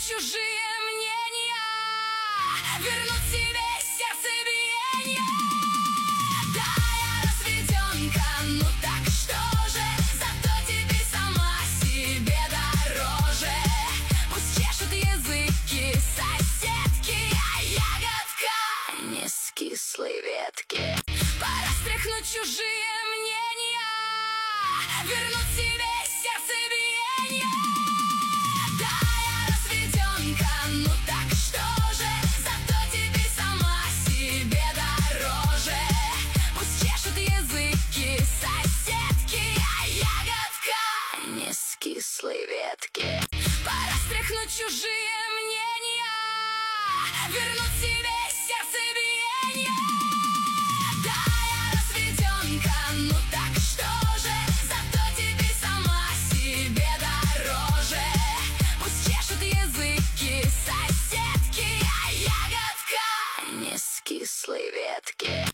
чужие мнения, вернуть себе сердцебиение. Да, я разведенка, ну так что же, зато теперь сама себе дороже. Пусть чешут языки соседки, а ягодка не с кислой ветки. Пора стряхнуть чужие мнения, вернуть себе сердцебиение. Да, я разведенка, ну так что же, зато теперь сама себе дороже. Пусть чешут языки соседки, а ягодка не с кислой ветки. Пора стряхнуть чужие мнения, вернуть себе сердцебиение. Да, я разведенка, ну так что же, зато теперь сама себе дороже. Пусть чешут языки соседки, а ягодка не с кислой ветки.